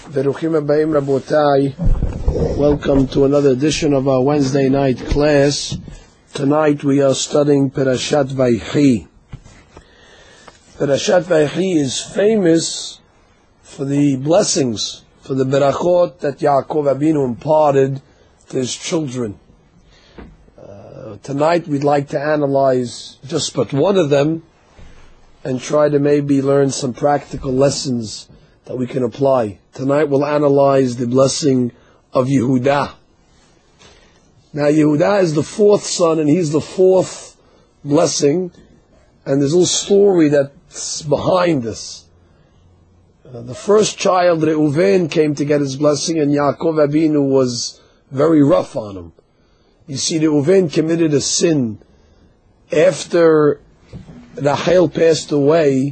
Beruchim Abayim Rabotai. Welcome to another edition of our Wednesday night class. Tonight we are studying Parashat Vaychi. Parashat Vaychi is famous for the blessings, for the berachot that Yaakov Avinu imparted to his children. Tonight we'd like to analyze just but one of them and try to maybe learn some practical lessons that we can apply. Tonight we'll analyze the blessing of Yehuda. Now Yehuda is the fourth son and he's the fourth blessing, and there's a little story that's behind this. The first child, Reuven, came to get his blessing, and Yaakov Avinu was very rough on him. You see, Reuven committed a sin after Rachel passed away.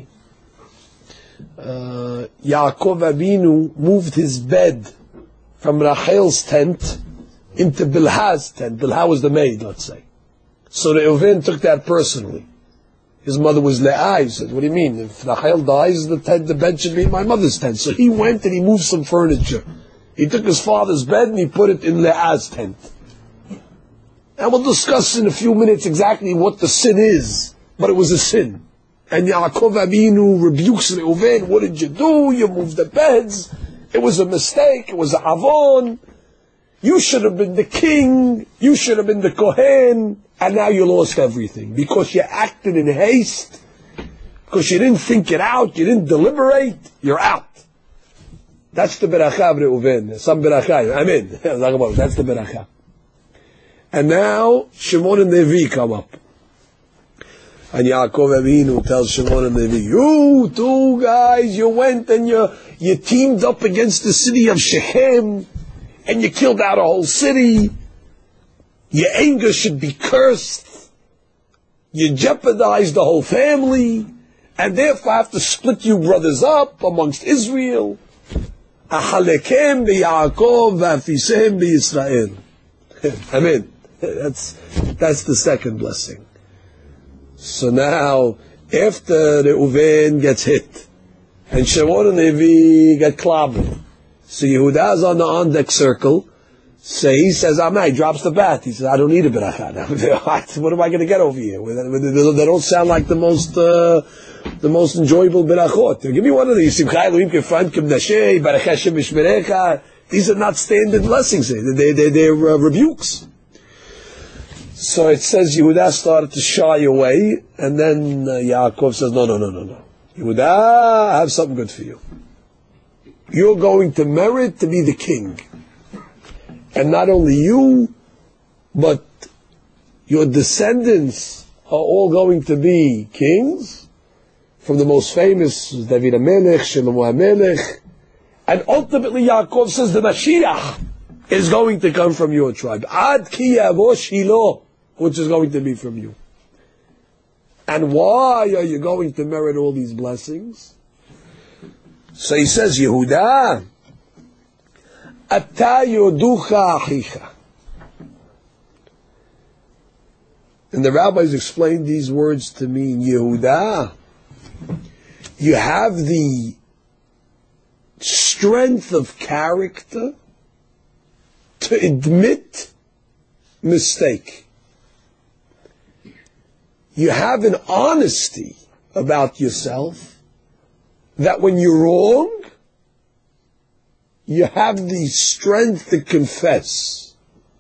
Yaakov Avinu moved his bed from Rachel's tent into Bilhah's tent. Bilhah was the maid, let's say. So Reuven took that personally. His mother was Leah. He said, what do you mean? If Rachel dies, the bed should be in my mother's tent. So he went and he moved some furniture. He took his father's bed and he put it in Leah's tent. And we'll discuss in a few minutes exactly what the sin is. But it was a sin. And Yaakov Avinu rebukes Reuven. What did you do? You moved the beds. It was a mistake. It was a avon. You should have been the king. You should have been the Kohen. And now you lost everything. Because you acted in haste. Because you didn't think it out. You didn't deliberate. You're out. That's the beracha of Reuven. Some beracha. Amen. That's the beracha. And now Shimon and Levi come up. And Yaakov Avinu tells Shimon and Levi, you two guys, you went and you teamed up against the city of Shechem, and you killed out a whole city. Your anger should be cursed. You jeopardized the whole family, and therefore I have to split you brothers up amongst Israel. Achalekem beYaakov v'afisem beYisrael. Amen. That's the second blessing. So now, after Reuven gets hit, and Shimon and Levi get clobbered, so Yehuda's on the on-deck circle, so he says, he drops the bat. He says, I don't need a beracha now. What am I going to get over here? They don't sound like the most enjoyable berachot. Give me one of these. These are not standard blessings. They're rebukes. So it says Yehuda started to shy away, and then Yaakov says, no. Yehuda, I have something good for you. You're going to merit to be the king. And not only you, but your descendants are all going to be kings, from the most famous, David HaMelech, Shlomo HaMelech, and ultimately Yaakov says the Mashiach is going to come from your tribe. Ad ki yavo Shiloh, which is going to be from you. And why are you going to merit all these blessings? So he says, Yehuda, ata yoducha achicha. And the rabbis explained these words to mean, Yehuda, you have the strength of character to admit mistake. You have an honesty about yourself that when you're wrong, you have the strength to confess.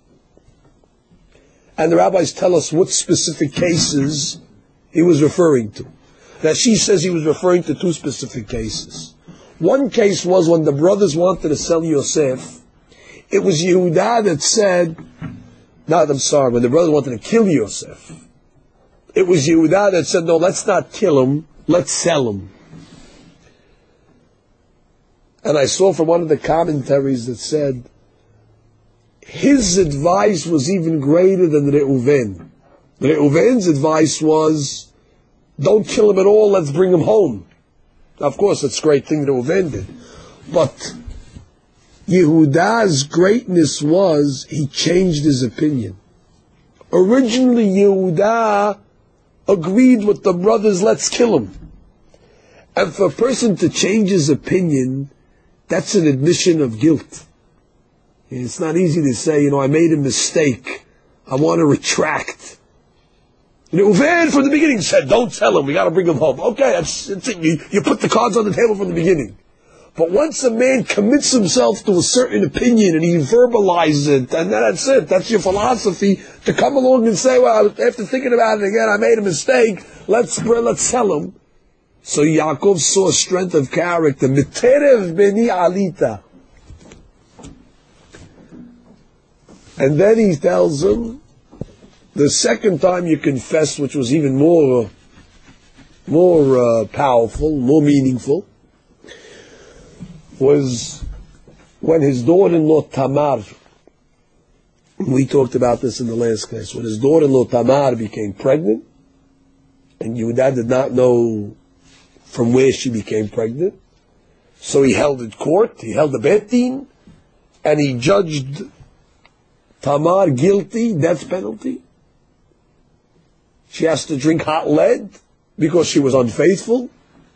And the rabbis tell us what specific cases he was referring to. Rashi says he was referring to two specific cases. One case was when the brothers wanted to sell Yosef. It was Yehuda that said, when the brothers wanted to kill Yosef. It was Yehuda that said, no, let's not kill him, let's sell him. And I saw from one of the commentaries that said, his advice was even greater than Reuven. Reuven's advice was, don't kill him at all, let's bring him home. Of course, that's a great thing Reuven did. But Yehuda's greatness was, he changed his opinion. Originally, Yehuda agreed with the brothers, let's kill him. And for a person to change his opinion, That's an admission of guilt. It's not easy to say, I made a mistake. I want to retract. Reuven from the beginning said, don't tell him, we got to bring him home. Okay, that's it. You put the cards on the table from the beginning. But once a man commits himself to a certain opinion and he verbalizes it, and that's it, that's your philosophy, to come along and say, well, after thinking about it again, I made a mistake, let's tell him. So Yaakov saw strength of character. Miterev beni alita. And then he tells him, the second time you confessed, which was even more powerful, more meaningful, was when his daughter-in-law Tamar, we talked about this in the last class, when his daughter-in-law Tamar became pregnant, and Yehuda did not know from where she became pregnant, so he held it court, he held the bet din, and he judged Tamar guilty, death penalty. She has to drink hot lead because she was unfaithful.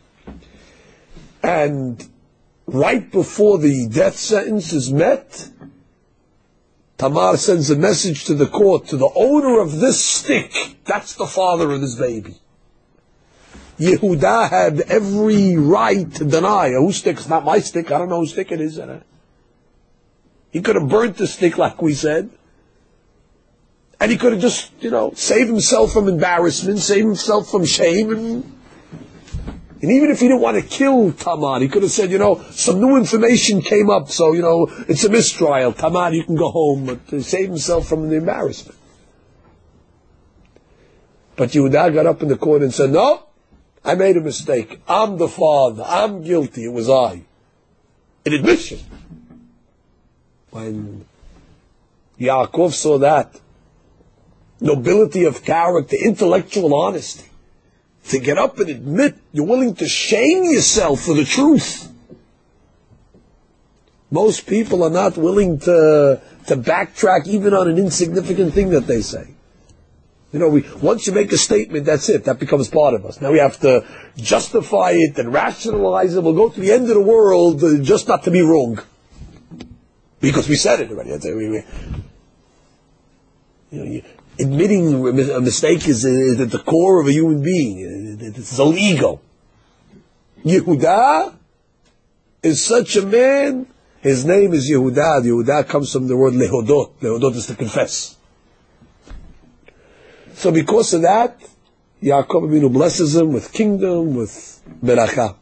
And right before the death sentence is met, Tamar sends a message to the court, to the owner of this stick, that's the father of this baby. Yehuda had every right to deny, whose stick? It's not my stick, I don't know whose stick it is. He could have burnt the stick like we said. And he could have just, saved himself from embarrassment, saved himself from shame. And even if he didn't want to kill Tamar, he could have said, some new information came up, so, it's a mistrial. Tamar, you can go home, but to save himself from the embarrassment. But Yehuda got up in the court and said, no, I made a mistake. I'm the father. I'm guilty. It was I. An admission. When Yaakov saw that, nobility of character, intellectual honesty, to get up and admit you're willing to shame yourself for the truth. Most people are not willing to backtrack even on an insignificant thing that they say. Once you make a statement, that's it. That becomes part of us. Now we have to justify it and rationalize it. We'll go to the end of the world just not to be wrong. Because we said it already. Admitting a mistake is at the core of a human being. It's his own ego. Yehuda is such a man. His name is Yehuda. Yehuda comes from the word lehodot. Lehodot is to confess. So because of that, Yaakov Avinu blesses him with kingdom, with beracha.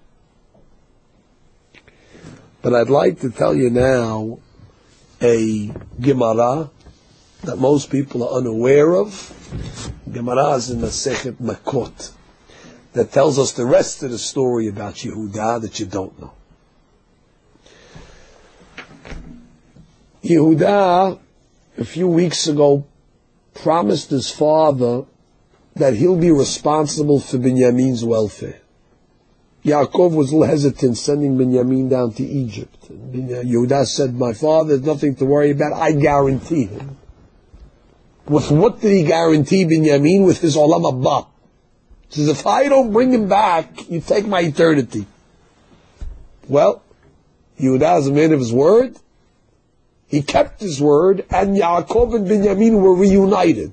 But I'd like to tell you now a Gemara that most people are unaware of. Gemara is in Masechet Makot that tells us the rest of the story about Yehuda that you don't know. Yehuda, a few weeks ago, promised his father that he'll be responsible for Binyamin's welfare. Yaakov was a little hesitant sending Binyamin down to Egypt. Yehuda said, my father has nothing to worry about, I guarantee him. With what did he guarantee Binyamin? With his Olam Haba. He says, if I don't bring him back, you take my eternity. Well, Yehuda is a man of his word. He kept his word, and Yaakov and Binyamin were reunited.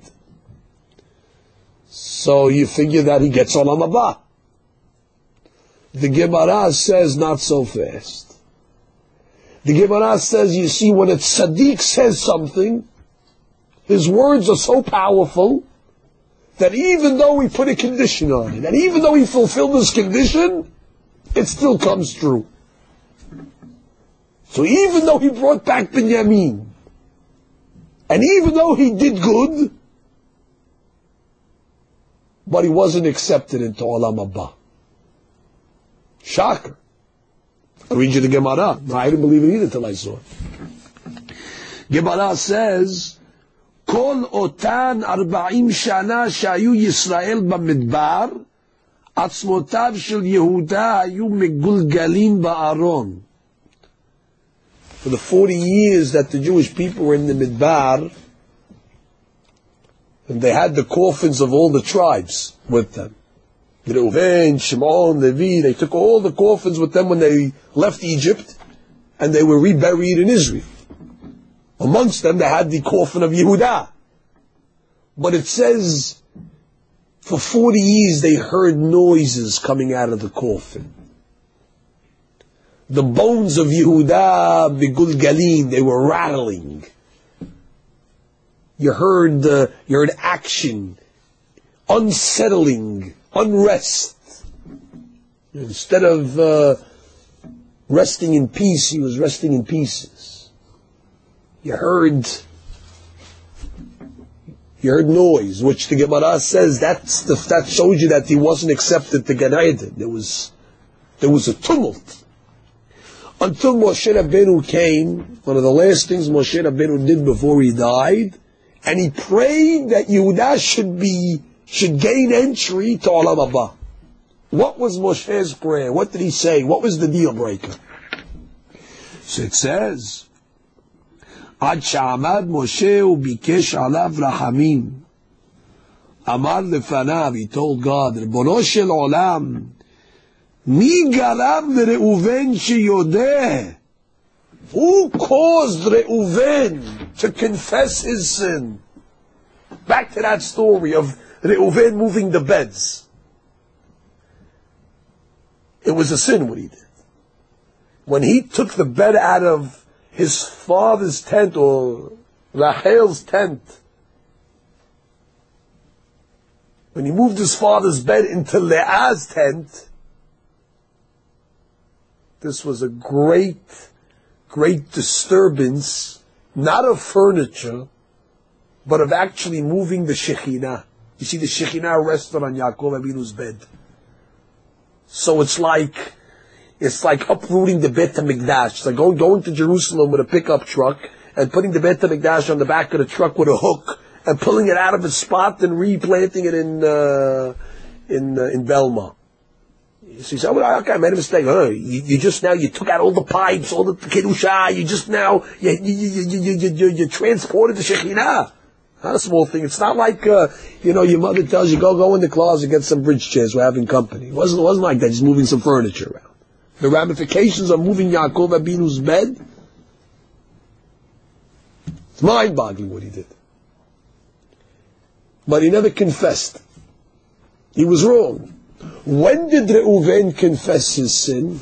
So you figure that he gets Olam Haba. The Gemara says not so fast. The Gemara says, you see, when a tzaddik says something, his words are so powerful that even though we put a condition on it, and even though he fulfilled this condition, it still comes true. So even though he brought back Binyamin, and even though he did good, but he wasn't accepted into Olam Haba. Shocker. I read you the Gemara. I didn't believe it either till I saw it. Gemara says, Kol otan 40 shana shayu Yisrael b'midbar, atzmotav shel Yehuda hayu megulgalim ba'aron. For the 40 years that the Jewish people were in the Midbar, and they had the coffins of all the tribes with them. Reuven, Shimon, Levi, they took all the coffins with them when they left Egypt, and they were reburied in Israel. Amongst them, they had the coffin of Yehuda. But it says, for 40 years they heard noises coming out of the coffin. The bones of Yehuda, begulgalim, they were rattling. You heard action, unsettling, unrest. Instead of resting in peace, he was resting in pieces. You heard noise, which the Gemara says that shows you that he wasn't accepted to Gan Eden. There was a tumult. Until Moshe Rabbeinu came, one of the last things Moshe Rabbeinu did before he died, and he prayed that Yehuda should gain entry to Olam Haba. What was Moshe's prayer? What did he say? What was the deal breaker? So it says, Ad sha'amad Moshe ubikesh alav rahamim. Amar lefanav, he told God, Ribono shel olam, mi garav leReuven sheyodeh. Who caused Reuven to confess his sin? Back to that story of Reuven moving the beds. It was a sin what he did. When he took the bed out of his father's tent, or Rachel's tent, when he moved his father's bed into Leah's tent, this was a great disturbance, not of furniture, but of actually moving the Shekhinah. You see, the Shekhinah rested on Yaakov Avinu's bed. So it's like uprooting the Beit HaMikdash. It's like going to Jerusalem with a pickup truck and putting the Beit HaMikdash on the back of the truck with a hook and pulling it out of its spot and replanting it in Belma. So you say, oh, okay, I made a mistake. You took out all the pipes, all the kedusha. You transported the Shekhinah. Not a small thing. It's not like, your mother tells you, go in the closet, get some bridge chairs, we're having company. It wasn't like that, just moving some furniture around. The ramifications of moving Yaakov Abinu's bed, it's mind-boggling what he did. But he never confessed. He was wrong. When did Reuven confess his sin?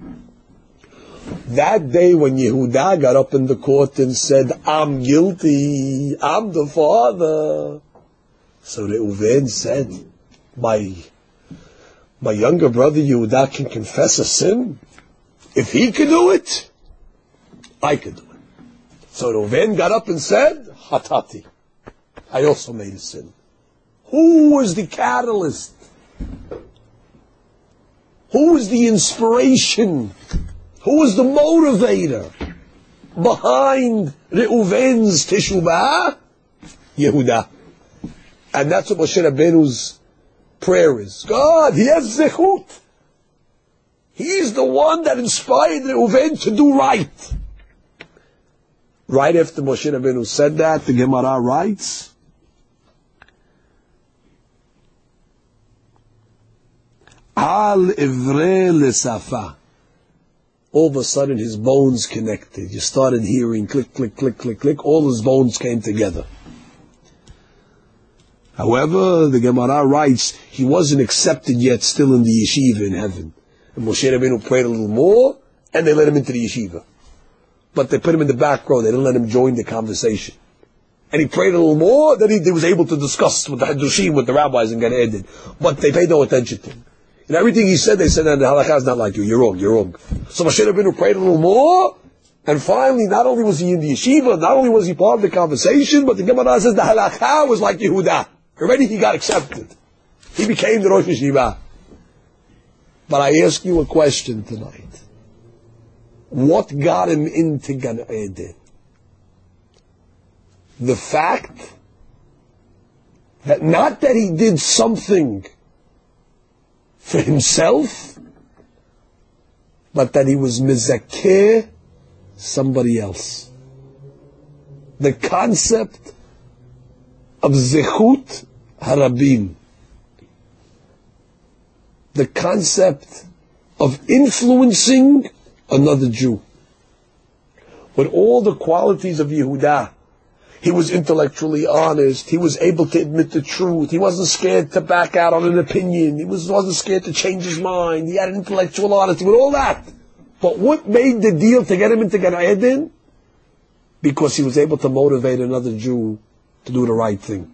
That day when Yehuda got up in the court and said, I'm guilty, I'm the father. So Reuven said, my younger brother Yehuda can confess a sin? If he can do it, I can do it. So Reuven got up and said, Hatati, I also made a sin. Who was the catalyst? Who was the inspiration? Who was the motivator behind Reuven's teshuvah? Yehuda. And that's what Moshe Rabbeinu's prayer is. God, he has zechut. He's the one that inspired Reuven to do right. Right after Moshe Rabbeinu said that, the Gemara writes, Al ivre lesafa. All of a sudden his bones connected. You started hearing click, click, click, click, click. All his bones came together. However, the Gemara writes, he wasn't accepted yet, still in the yeshiva in heaven. And Moshe Rabbeinu prayed a little more, and they let him into the yeshiva. But they put him in the back row. They didn't let him join the conversation. And he prayed a little more, then he was able to discuss with the Hadushim, with the rabbis in Gan Eden. But they paid no attention to him. And everything he said, they said, the halakha is not like you. You're wrong. So Moshe Rabbeinu prayed a little more, and finally, not only was he in the yeshiva, not only was he part of the conversation, but the Gemara says the halakha was like Yehuda. Already he got accepted. He became the Rosh Yeshiva. But I ask you a question tonight. What got him into Gan Eden? The fact that not that he did something for himself, but that he was mizakeh somebody else. The concept of zechut harabim. The concept of influencing another Jew. with all the qualities of Yehuda. He was intellectually honest. He was able to admit the truth. He wasn't scared to back out on an opinion. He wasn't scared to change his mind. He had intellectual honesty with all that. But what made the deal to get him into Gan Eden? Because he was able to motivate another Jew to do the right thing.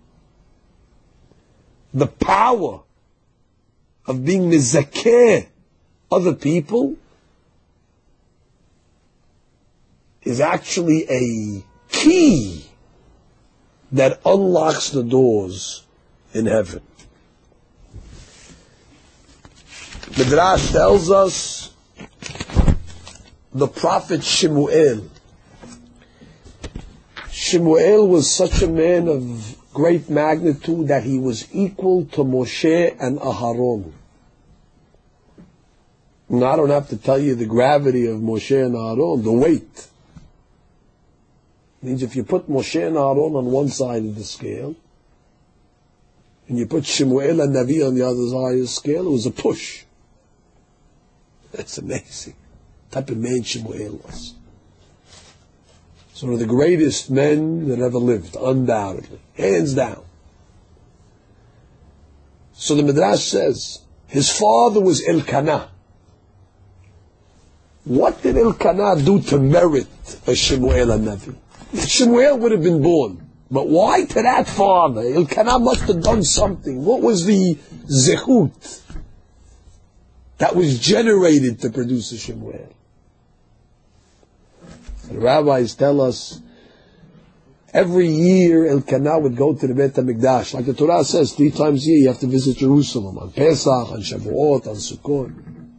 The power of being mizakeh other people is actually a key that unlocks the doors in heaven. Midrash tells us the prophet Shemuel. Shemuel was such a man of great magnitude that he was equal to Moshe and Aharon. Now, I don't have to tell you the gravity of Moshe and Aharon, the weight. It means if you put Moshe and Aharon on one side of the scale, and you put Shemuel and Navi on the other side of the scale, it was a push. That's amazing. The type of man Shemuel was. He's one of the greatest men that ever lived, undoubtedly. Hands down. So the Midrash says, his father was Elkanah. What did Elkanah do to merit a Shemuel and Navi? Shemuel would have been born. But why to that father? Elkanah must have done something. What was the zechut that was generated to produce a Shemuel? The rabbis tell us every year Elkanah would go to the Beit HaMikdash. Like the Torah says, 3 times a year you have to visit Jerusalem, on Pesach, on Shavuot, on Sukkot.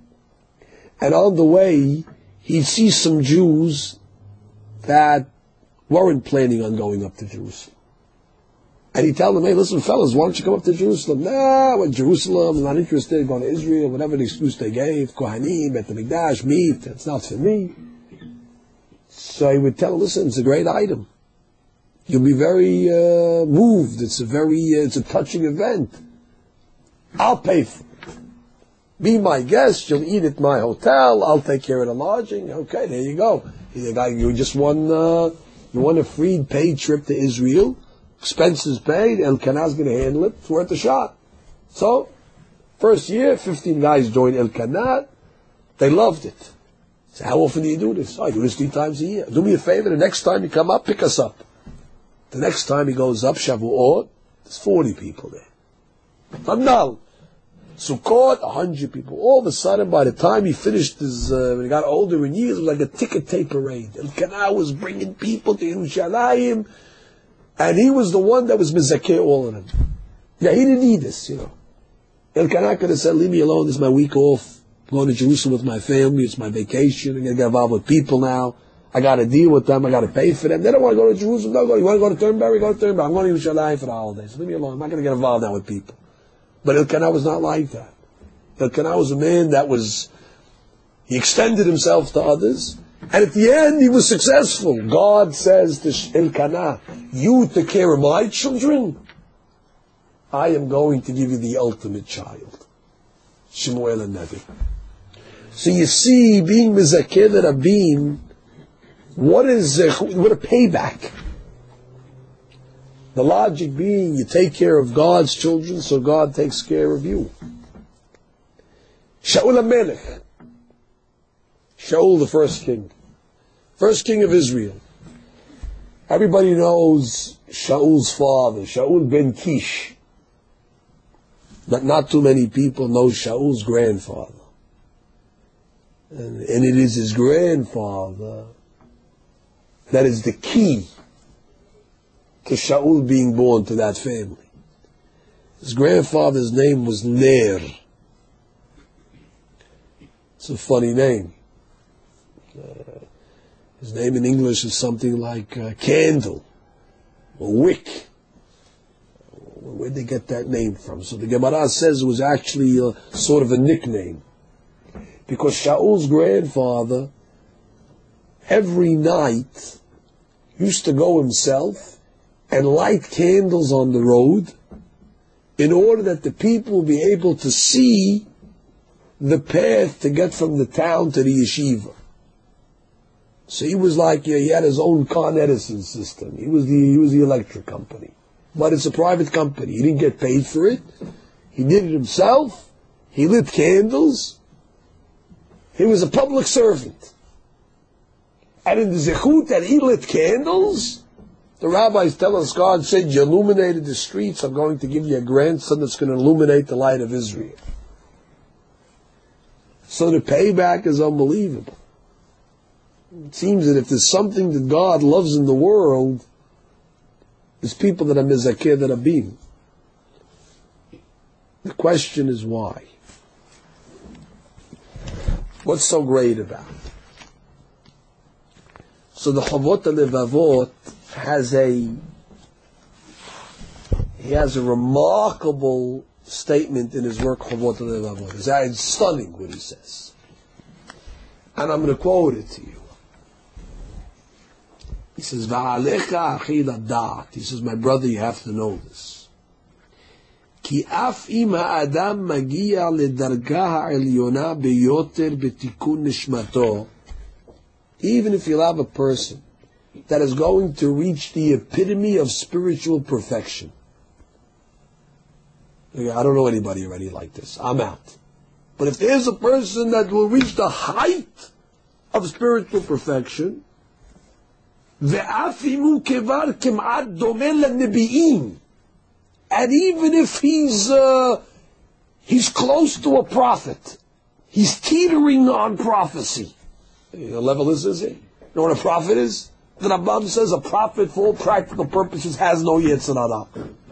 And on the way, he'd see some Jews that weren't planning on going up to Jerusalem. And he'd tell them, hey, listen, fellas, why don't you come up to Jerusalem? Nah, I went to Jerusalem, I'm not interested, going to Israel, whatever the excuse they gave, Kohanim, Beit HaMikdash, meat, it's not for me. So he would tell them, listen, it's a great item. You'll be very moved. It's a touching event. I'll pay for it. Be my guest. You'll eat at my hotel. I'll take care of the lodging. Okay, there you go. You just won. You won a free paid trip to Israel. Expenses paid. Elkanah's going to handle it. It's worth a shot. So, first year, 15 guys joined Elkanah. They loved it. So how often do you do this? I do this 3 times a year. Do me a favor. The next time you come up, pick us up. The next time he goes up, Shavuot, there's 40 people there. Hamnal. Sukkot, 100 people. All of a sudden, by the time he finished his, when he got older in years, it was like a ticket tape parade. Elkanah was bringing people to Yerushalayim, and he was the one that was mizakeh all of them. Yeah, he didn't need this, Elkanah could have said, leave me alone, this is my week off. I'm going to Jerusalem with my family, it's my vacation, I'm going to get involved with people now. I got to deal with them, I got to pay for them. They don't want to go to Jerusalem, no, go. You want to go to Turnberry? Go to Turnberry. I'm going to Yerushalayim for the holidays. Leave me alone, I'm not going to get involved now with people. But Elkanah was not like that. Elkanah was a man that he extended himself to others, and at the end he was successful. God says to Elkanah, you take care of my children, I am going to give you the ultimate child, Shemuel and Navi. So you see, being Mizakeh the Rabim, what a payback. The logic being, you take care of God's children, so God takes care of you. Shaul HaMelech. Shaul, the first king of Israel. Everybody knows Shaul's father, Shaul ben Kish. But not too many people know Shaul's grandfather. And it is his grandfather that is the key to Shaul being born to that family. His grandfather's name was Ner. It's a funny name. His name in English is something like candle or wick. Where'd they get that name from? So the Gemara says it was actually sort of a nickname. Because Shaul's grandfather, every night, used to go himself and light candles on the road in order that the people will be able to see the path to get from the town to the yeshiva. So he was like, he had his own Con Edison system. He was the electric company. But it's a private company. He didn't get paid for it. He did it himself. He lit candles. He was a public servant. And in the zechut that he lit candles, the rabbis tell us God said, you illuminated the streets, I'm going to give you a grandson that's going to illuminate the light of Israel. So the payback is unbelievable. It seems that if there's something that God loves in the world, there's people that are mizakeh, that are being. The question is why? What's so great about it? So the Chavot HaLevavot has a remarkable statement in his work Chavot HaLevavot. It's stunning what he says. And I'm going to quote it to you. He says, Va'alecha achi ladat. He says, my brother, you have to know this. Ki af im ha'adam magia ledarga ha'elyona beyoter betikun nishmato. Even if you'll have a person that is going to reach the epitome of spiritual perfection. I don't know anybody already like this. I'm out. But if there's a person that will reach the height of spiritual perfection, and even if he's close to a prophet, he's teetering on prophecy. What level is he? You know what a prophet is? The Rambam says a prophet, for all practical purposes, has no Yetzer Hara.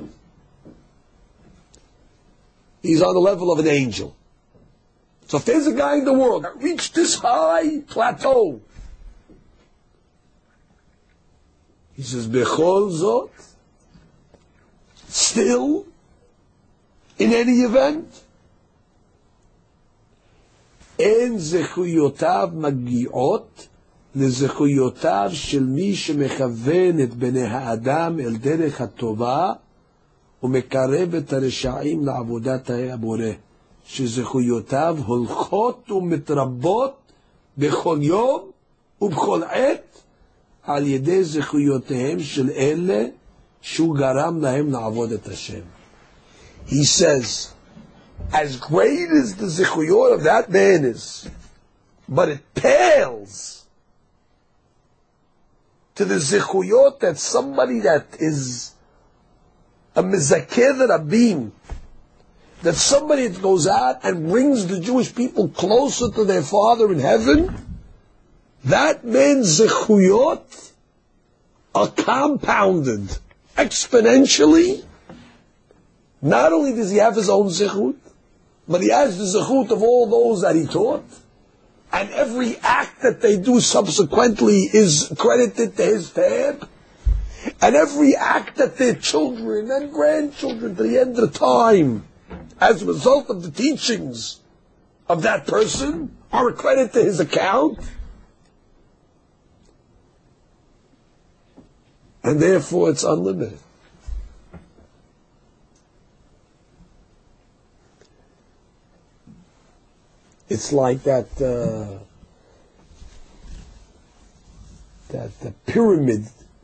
He's on the level of an angel. So if there's a guy in the world that reached this high plateau, he says, Bechol Zot, still, in any event, אין זכויותיו מגיעות לזכויותיו של מי שמכוון את בני האדם אל דרך הטובה ומקרב את הרשעים לעבודת הבורא, שזכויותיו הולכות ומתרבות בכל יום ובכל עת על ידי זכויותיהם של אלה שהוא גרם להם לעבוד את השם. He says, as great as the zichuyot of that man is, but it pales to the zichuyot that somebody that is a mizakeh rabim, that somebody that goes out and brings the Jewish people closer to their Father in heaven, that man's zichuyot are compounded exponentially. Not only does he have his own zichut, but he has the zechut of all those that he taught, and every act that they do subsequently is credited to his tab, and every act that their children and grandchildren to the end of time, as a result of the teachings of that person, are credited to his account, and therefore it's unlimited. It's like that the pyramid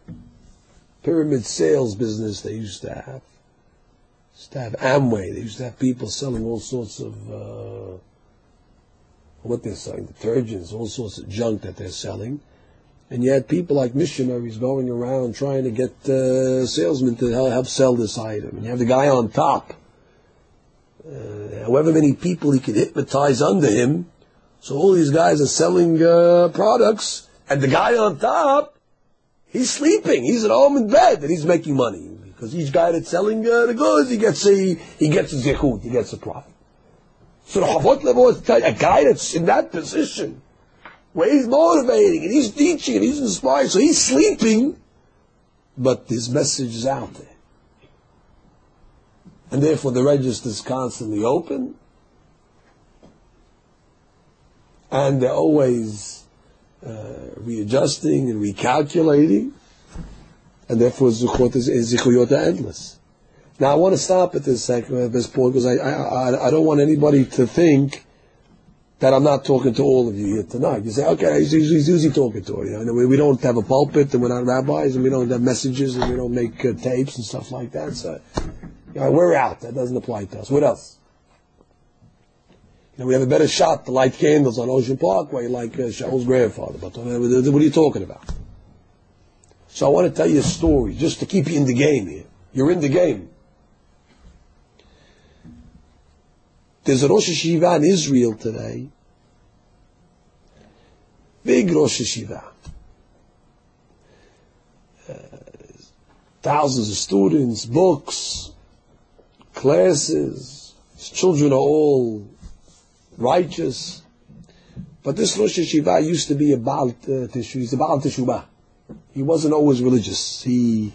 sales business they used to have. Amway. They used to have people selling all sorts of what they're selling, detergents, all sorts of junk that they're selling. And you had people like missionaries going around trying to get salesmen to help sell this item. And you have the guy on top. However many people he could hypnotize under him, so all these guys are selling products, and the guy on top, he's sleeping, he's at home in bed, and he's making money because each guy that's selling the goods, he gets a zechut, he gets a profit. So the Chavot HaLevavot tell you, a guy that's in that position, where he's motivating and he's teaching and he's inspiring, so he's sleeping, but his message is out there. And therefore the register is constantly open. And they're always readjusting and recalculating. And therefore zichuyot are endless. Now I want to stop at this second, at this point, because I don't want anybody to think that I'm not talking to all of you here tonight. You say, okay, he's usually talking to her. We don't have a pulpit, and we're not rabbis, and we don't have messages, and we don't make tapes and stuff like that. So, we're out. That doesn't apply to us. What else? We have a better shot to light candles on Ocean Parkway like Shaul's grandfather. But what are you talking about? So I want to tell you a story, just to keep you in the game here. You're in the game. There's a Rosh Hashiva in Israel today. Big Rosh Hashiva. Thousands of students, books, classes. His children are all righteous. But this Rosh Hashiva used to be a Baal Teshuvah. He's a Baal Teshuvah. He wasn't always religious. He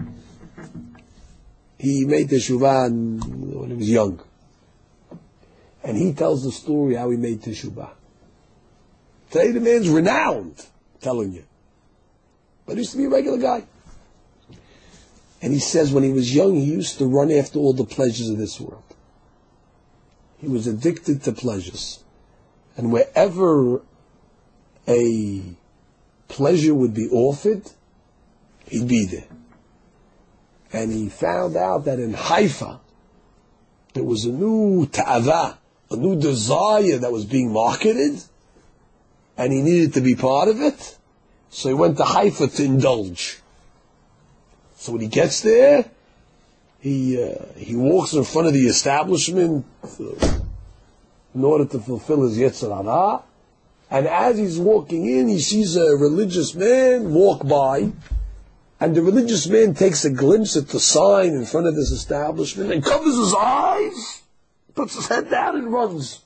made Teshuvah when he was young. And he tells the story how he made Teshuvah. Today the man's renowned, telling you. But he used to be a regular guy. And he says when he was young, he used to run after all the pleasures of this world. He was addicted to pleasures. And wherever a pleasure would be offered, he'd be there. And he found out that in Haifa, there was a new ta'ava, a new desire that was being marketed, and he needed to be part of it. So he went to Haifa to indulge. So when he gets there, he walks in front of the establishment in order to fulfill his Yetzer Hara. And as he's walking in, he sees a religious man walk by, and the religious man takes a glimpse at the sign in front of this establishment and covers his eyes, puts his head down and runs.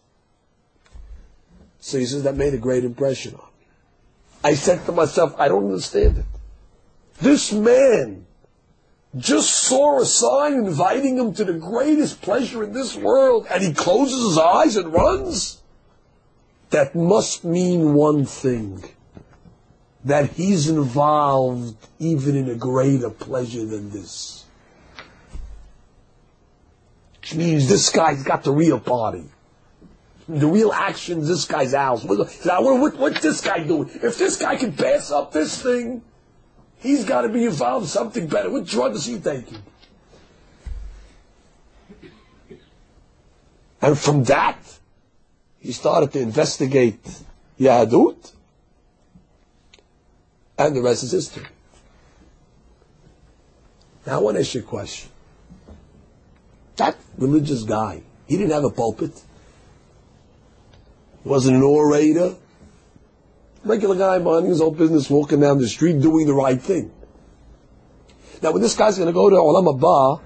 So he says, that made a great impression on me. I said to myself, I don't understand it. This man just saw a sign inviting him to the greatest pleasure in this world, and he closes his eyes and runs? That must mean one thing, that he's involved even in a greater pleasure than this. Which means this guy's got the real party. The real action's this guy's house. What's this guy doing? If this guy can pass up this thing, he's got to be involved in something better. What drug is he taking? And from that, he started to investigate Yahadut, and the rest is history. Now I want to ask you a question. That religious guy, he didn't have a pulpit. He wasn't an orator. Regular guy minding his own business, walking down the street, doing the right thing. Now when this guy's going to go to Olam Haba,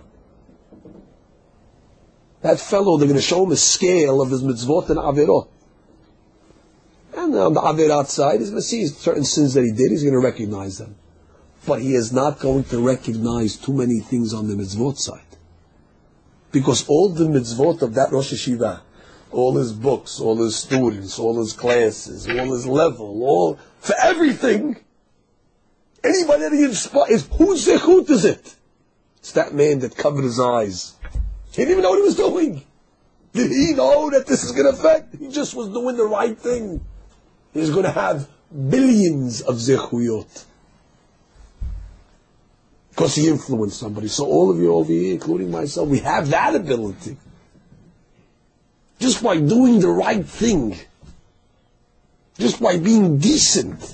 that fellow, they're going to show him a scale of his mitzvot and averot. And on the averot side, he's going to see certain sins that he did, he's going to recognize them. But he is not going to recognize too many things on the mitzvot side. Because all the mitzvot of that Rosh Hashiva, all his books, all his students, all his classes, all his level, for everything, anybody that he inspires, whose zechut is it? It's that man that covered his eyes. He didn't even know what he was doing. Did he know that this is going to affect? He just was doing the right thing. He's going to have billions of zechuyot. Because he influenced somebody. So all of you over here, including myself, we have that ability. Just by doing the right thing. Just by being decent.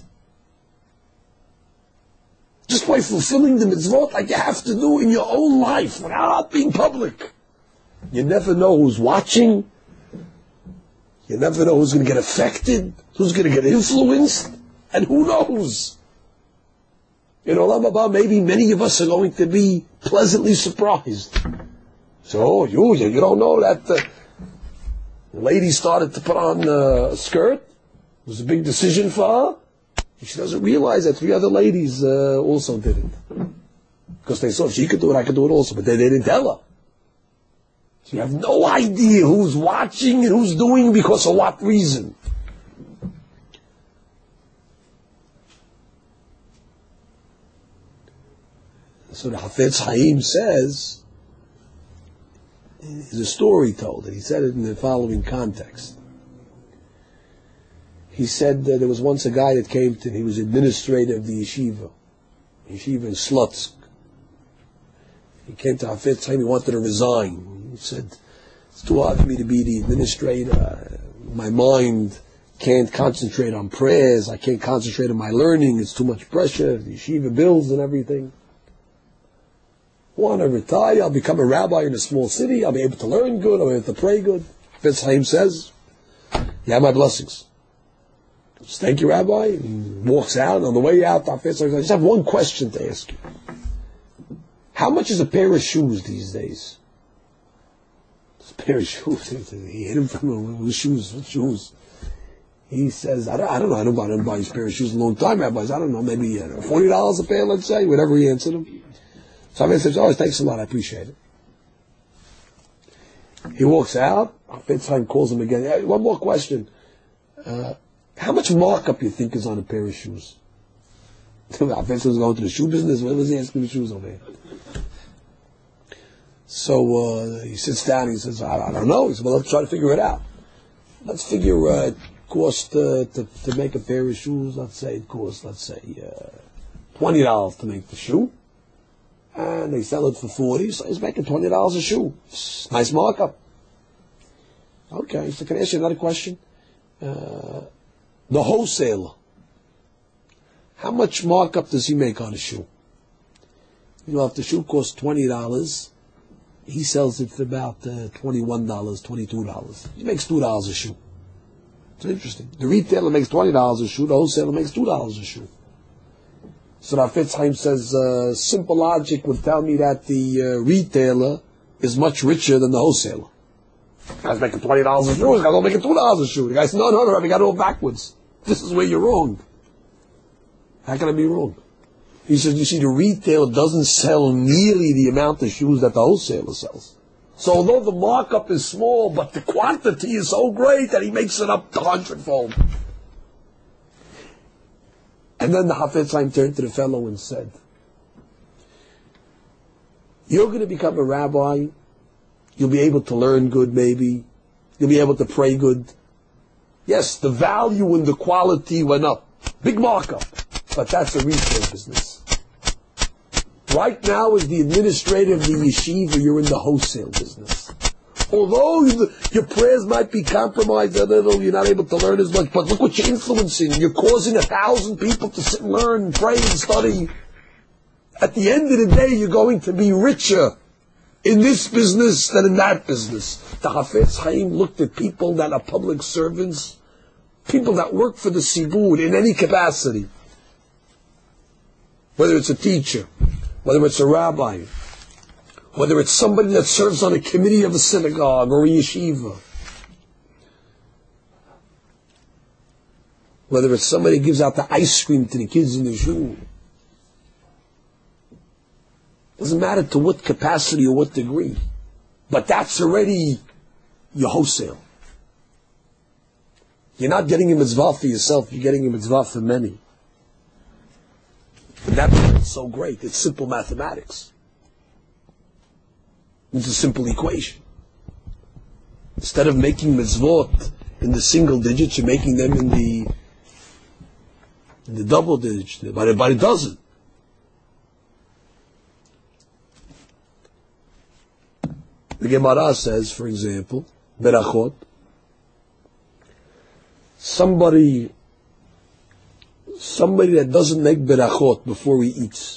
Just by fulfilling the mitzvot like you have to do in your own life without being public. You never know who's watching. You never know who's going to get affected, who's going to get influenced, and who knows. In Olam Haba, maybe many of us are going to be pleasantly surprised. So, you don't know that the lady started to put on a skirt. It was a big decision for her. She doesn't realize that 3 other ladies also did it. Because they saw if she could do it, I could do it also. But they didn't tell her. So you have no idea who's watching and who's doing because of what reason. So the Hafetz Chaim says, there's a story told, and he said it in the following context. He said there was once a guy that came to him. He was administrator of the yeshiva in Slutsk. He came to Hafetz Chaim. He wanted to resign. He said, "It's too hard for me to be the administrator. My mind can't concentrate on prayers. I can't concentrate on my learning. It's too much pressure. The yeshiva bills and everything. I want to retire. I'll become a rabbi in a small city. I'll be able to learn good. I'll be able to pray good." Hafetz Chaim says, "You have my blessings." Says, "Thank you, Rabbi." And walks out. And on the way out, Hafetz Chaim says, "I just have one question to ask you. How much is a pair of shoes these days?" A pair of shoes. He hit him from with shoes. What shoes? He says, I don't know. I didn't buy his pair of shoes in a long time, Rabbis. I don't know. Maybe $40 a pair, let's say. Whatever he answered him. So I says, "Oh, thanks a lot. I appreciate it." He walks out. Hafetz Chaim calls him again. "Hey, one more question. How much markup you think is on a pair of shoes?" Hafetz Chaim was going to the shoe business. Where was he asking the shoes over here? So he sits down and he says, I don't know. He says, "Well, let's try to figure it out. Let's figure it cost to make a pair of shoes. Let's say it costs, $20 to make the shoe. And they sell it for $40, so he's making $20 a shoe. Nice markup." Okay, so can I ask you another question? The wholesaler, how much markup does he make on a shoe? If the shoe costs $20, he sells it for about $21, $22. He makes $2 a shoe. It's interesting. The retailer makes $20 a shoe, the wholesaler makes $2 a shoe. So Hafetz Chaim says, simple logic would tell me that the retailer is much richer than the wholesaler. The guy's making $20 a shoe, the guy's making $2 a shoe. The guy says, no, we got it all backwards. This is where you're wrong. How can I be wrong? He says, you see, the retailer doesn't sell nearly the amount of shoes that the wholesaler sells. So although the markup is small, but the quantity is so great that he makes it up to 100-fold. And then the Hafetz Chaim turned to the fellow and said, "You're going to become a rabbi. You'll be able to learn good, maybe. You'll be able to pray good. Yes, the value and the quality went up. Big markup. But that's a retail business. Right now, as the administrator of the yeshiva, you're in the wholesale business. Although your prayers might be compromised a little, you're not able to learn as much, but look what you're influencing. You're causing 1,000 people to sit and learn and pray and study. At the end of the day, you're going to be richer in this business than in that business." The Hafetz Chaim looked at people that are public servants, people that work for the Sibur in any capacity, whether it's a teacher, whether it's a rabbi, whether it's somebody that serves on a committee of a synagogue or a yeshiva, whether it's somebody who gives out the ice cream to the kids in the shul. Doesn't matter to what capacity or what degree, but that's already your wholesale. You're not getting a mitzvah for yourself, you're getting a mitzvah for many. And that's so great. It's simple mathematics. It's a simple equation. Instead of making mitzvot in the single digits, you're making them in the double digits, by a dozen. The Gemara says, for example, Berachot, somebody that doesn't make berachot before he eats,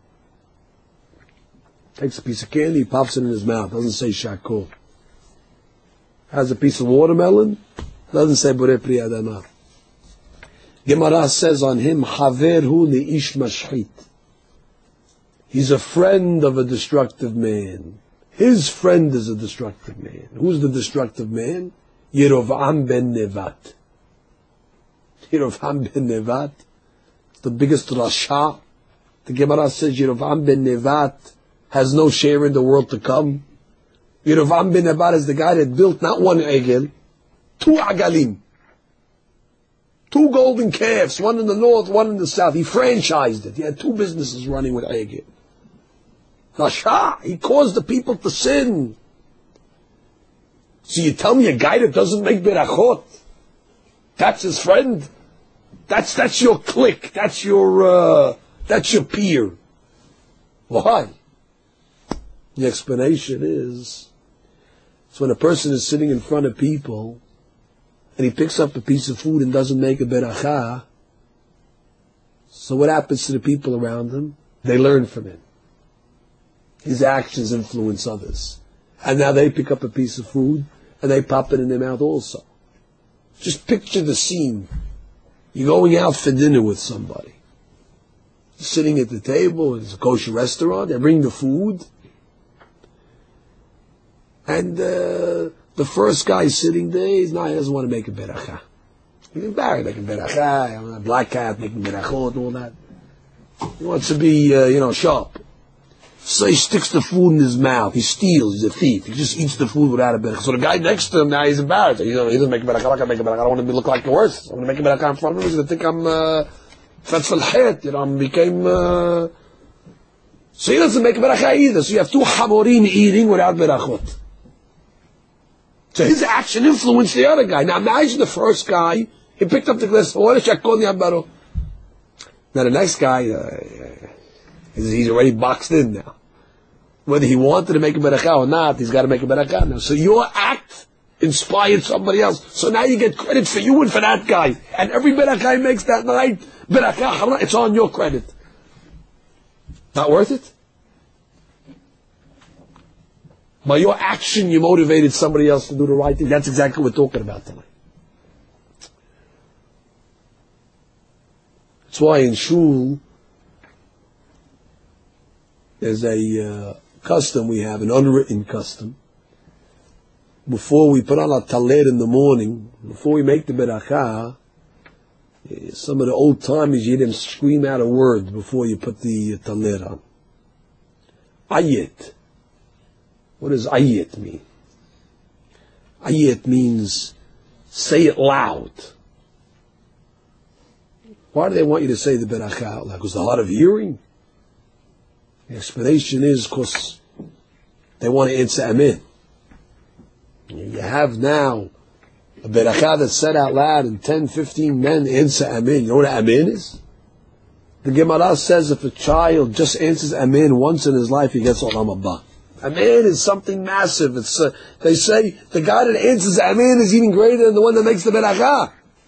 takes a piece of candy, pops it in his mouth, doesn't say shakol. Has a piece of watermelon, doesn't say borei pri adama. Gemara says on him, haver hu leish mashchit. He's a friend of a destructive man. His friend is a destructive man. Who's the destructive man? Yerovam ben Nevat. Yerovam ben Nevat, the biggest Rasha. The Gemara says Yerovam ben Nevat has no share in the world to come. Yerovam ben Nevat is the guy that built not one egel, 2 agalim. 2 golden calves, one in the north, one in the south. He franchised it. He had 2 businesses running with egel. Rasha, he caused the people to sin. So you tell me a guy that doesn't make berachot, That's his friend. That's your clique. That's your peer. Why? The explanation is, it's when a person is sitting in front of people and he picks up a piece of food and doesn't make a beracha. So what happens to the people around him? They learn from him. His actions influence others. And now they pick up a piece of food and they pop it in their mouth also. Just picture the scene. You're going out for dinner with somebody. You're sitting at the table, it's a kosher restaurant, they bring the food. And the first guy sitting there, he doesn't want to make a beracha. He's embarrassed making beracha, a black cat making berachot and all that. He wants to be, sharp. So he sticks the food in his mouth. He steals. He's a thief. He just eats the food without a beracha. So the guy next to him now, he's embarrassed. He doesn't make a beracha. I'm not going to make a beracha. I don't want to look like the worst. I'm going to make a beracha in front of him. He's going to think I'm fatzal het. So he doesn't make a beracha either. So you have two hamorim eating without berachot. So his action influenced the other guy. Now imagine the first guy. He picked up the glass of water. Now the next guy, he's already boxed in now. Whether he wanted to make a beracha or not, he's got to make a beracha now. So your act inspired somebody else. So now you get credit for you and for that guy. And every beracha he makes that night, beracha, it's on your credit. Not worth it? By your action, you motivated somebody else to do the right thing. That's exactly what we're talking about tonight. That's why in shul, there's a custom we have, an unwritten custom. Before we put on our taler in the morning, before we make the beracha, some of the old timers, you didn't scream out a word before you put the taler on. Ayet. What does ayet mean? Ayet means say it loud. Why do they want you to say the beracha out loud? Because there's a lot of hearing. The explanation is because they want to answer amen. You have now a beracha that's said out loud and 10, 15 men answer amen. You know what amen is? The Gemara says if a child just answers amen once in his life, he gets olam haba. Amen is something massive. It's they say the guy that answers amen is even greater than the one that makes the beracha.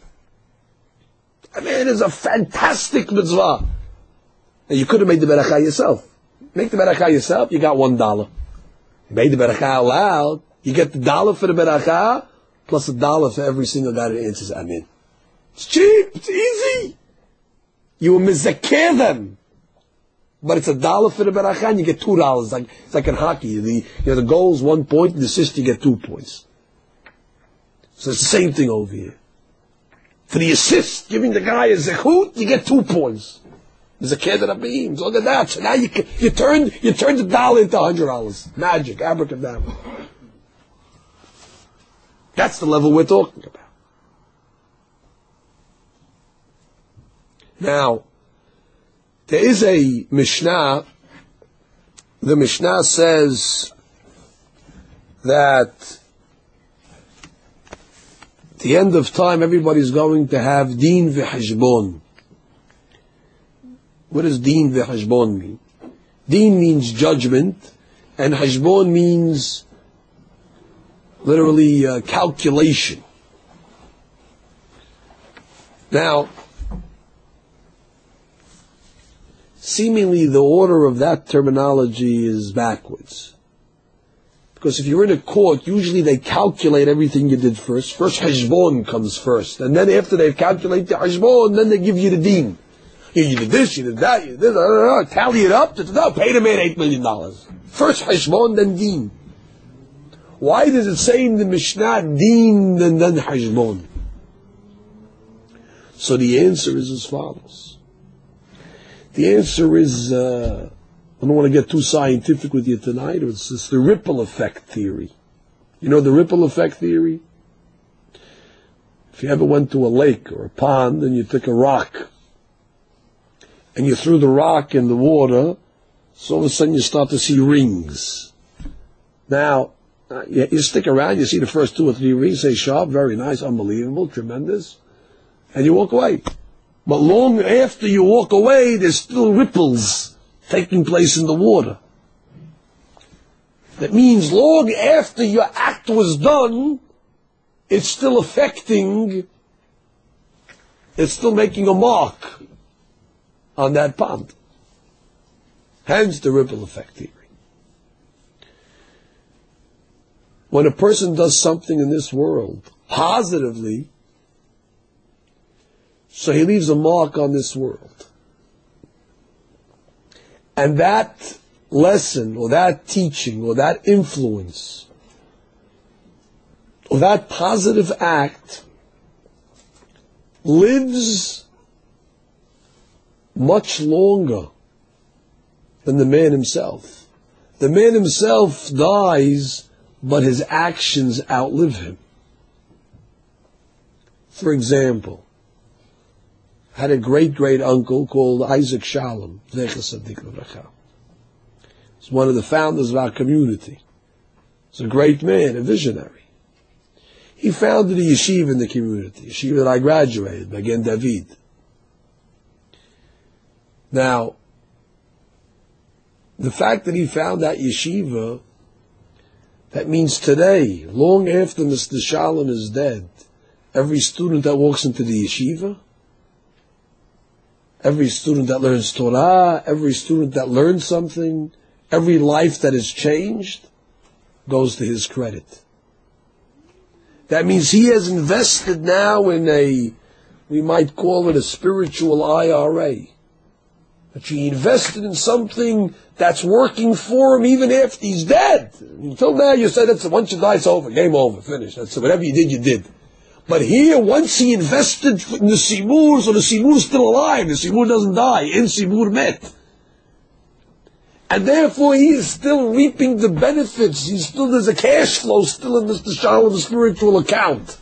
Amen is a fantastic mitzvah. And you could have made the beracha yourself. Make the beracha yourself, you got $1. You made the beracha out loud, you get the $1 for the beracha, plus $1 for every single guy that answers amen. It's cheap, it's easy. You will mizakeh them. But it's $1 for the beracha, and you get $2. It's like in hockey. The goal is 1 point, and the assist you get 2 points. So it's the same thing over here. For the assist, giving the guy a zechut, you get 2 points. Zakeh Rabim, look at that. So now you turned the $1 into $100. Magic, abracadabra. That's the level we're talking about. Now, there is a Mishnah. The Mishnah says that at the end of time, everybody's going to have Din v'Hashbon. What does Din v'Hashbon mean? Din means judgment, and Hashbon means literally calculation. Now, seemingly the order of that terminology is backwards. Because if you're in a court, usually they calculate everything you did first. First Hashbon comes first. And then after they've calculated the Hashbon, then they give you the Din. You did this, you did that, you did this, tally it up, pay the man $8 million. First Hashbon, then Din. Why does it say in the Mishnah Din and then Hashbon? So the answer is as follows. The answer is, I don't want to get too scientific with you tonight, it's the ripple effect theory. You know the ripple effect theory? If you ever went to a lake or a pond and you took a rock and you threw the rock in the water, so all of a sudden you start to see rings. Now, you stick around, you see the first 2 or 3 rings, say sharp, very nice, unbelievable, tremendous. and you walk away. But long after you walk away, there's still ripples taking place in the water. That means long after your act was done, it's still affecting, it's still making a mark on that pond. Hence the ripple effect theory. When a person does something in this world positively, so he leaves a mark on this world. And that lesson, or that teaching, or that influence, or that positive act lives much longer than the man himself. The man himself dies, but his actions outlive him. For example, I had a great uncle called Isaac Shalom. He's one of the founders of our community. He's a great man, a visionary. He founded a yeshiva in the community, a yeshiva that I graduated, Magen David. Now, the fact that he found that yeshiva, that means today, long after Mr. Shalom is dead, every student that walks into the yeshiva, every student that learns Torah, every student that learns something, every life that is changed, goes to his credit. That means he has invested now in we might call it a spiritual IRA. That he invested in something that's working for him even after he's dead. Until now you said that's once you die it's over, game over, finished. That's whatever you did, you did. But here, once he invested in the Sibur, so the Sibur is still alive, the Sibur doesn't die, in Sibur met. And therefore he is still reaping the benefits, there's a cash flow still in Mr. Shalom's spiritual account.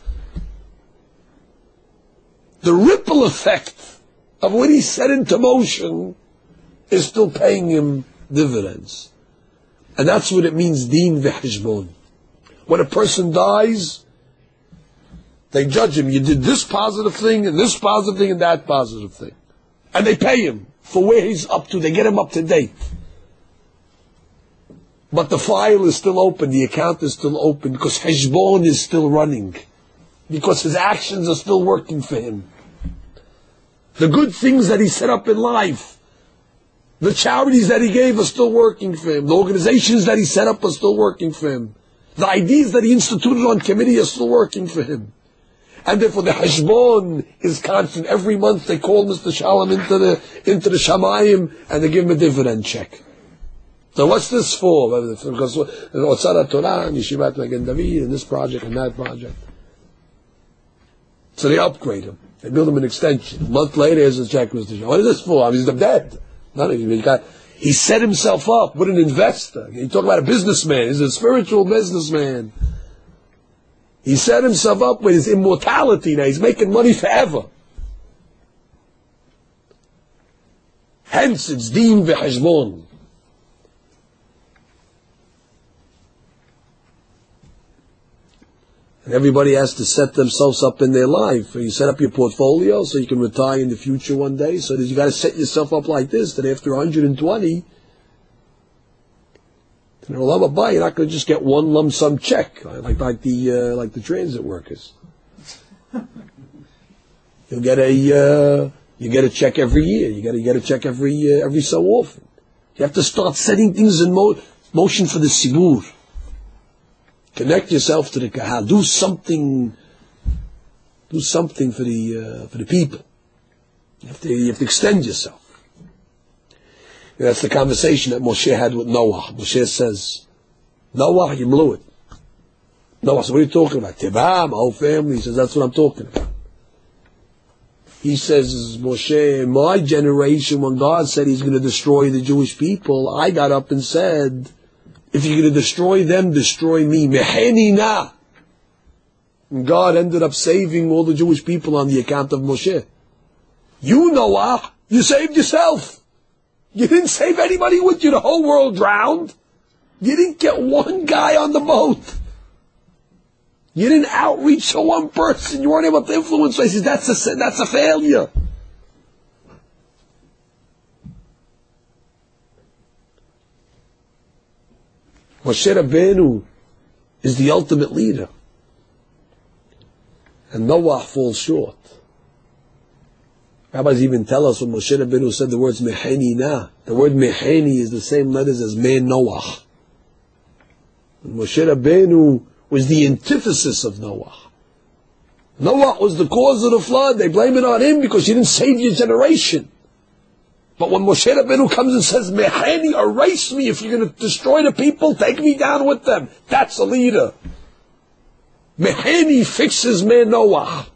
The ripple effect of what he set into motion is still paying him dividends. And that's what it means, din v'heshbon. When a person dies, they judge him. You did this positive thing, and this positive thing, and that positive thing. And they pay him for where he's up to. They get him up to date. But the file is still open, the account is still open, because Heshbon is still running. Because his actions are still working for him. The good things that he set up in life, the charities that he gave are still working for him. The organizations that he set up are still working for him. The ideas that he instituted on committee are still working for him. And therefore the Heshbon is constant. Every month they call Mr. Shalom into the Shamayim and they give him a dividend check. So what's this for? Because Otzara Torah and Yeshivat Magen David and this project and that project. So they upgrade him. They build him an extension. A month later, here's a check, Mr. Shalom. What is this for? I mean, he's dead. He set himself up with an investor. You talk about a businessman. He's a spiritual businessman. He set himself up with his immortality now. He's making money forever. Hence, it's din v'heshbon. And everybody has to set themselves up in their life. You set up your portfolio so you can retire in the future one day. So you got to set yourself up like this, that after 120, in Olam Haba, you're not going to just get one lump sum check like the transit workers. You get a check every year. You get a check every so often. You have to start setting things in motion for the Sibur. Connect yourself to the Kahal. Do something for the people. You have to extend yourself. And that's the conversation that Moshe had with Noah. Moshe says, Noah, you blew it. Noah says, what are you talking about? Tibah, my whole family. He says, that's what I'm talking about. He says, Moshe, my generation, when God said he's going to destroy the Jewish people, I got up and said, if you're going to destroy them, destroy me. Mehenina. And God ended up saving all the Jewish people on the account of Moshe. You, Noah, you saved yourself. You didn't save anybody with you. The whole world drowned. You didn't get one guy on the boat. You didn't outreach to one person. You weren't able to influence. He says that's a failure. Moshe Rabbeinu is the ultimate leader. And Noah falls short. Rabbis even tell us when Moshe Rabbeinu said the words Meheni Na. The word Meheni is the same letters as Man Noah. And Moshe Rabbeinu was the antithesis of Noah. Noah was the cause of the flood. They blame it on him because he didn't save your generation. But when Moshe Rabbeinu comes and says, Meheni, erase me. If you're going to destroy the people, take me down with them. That's a leader. Meheni fixes Man Noah.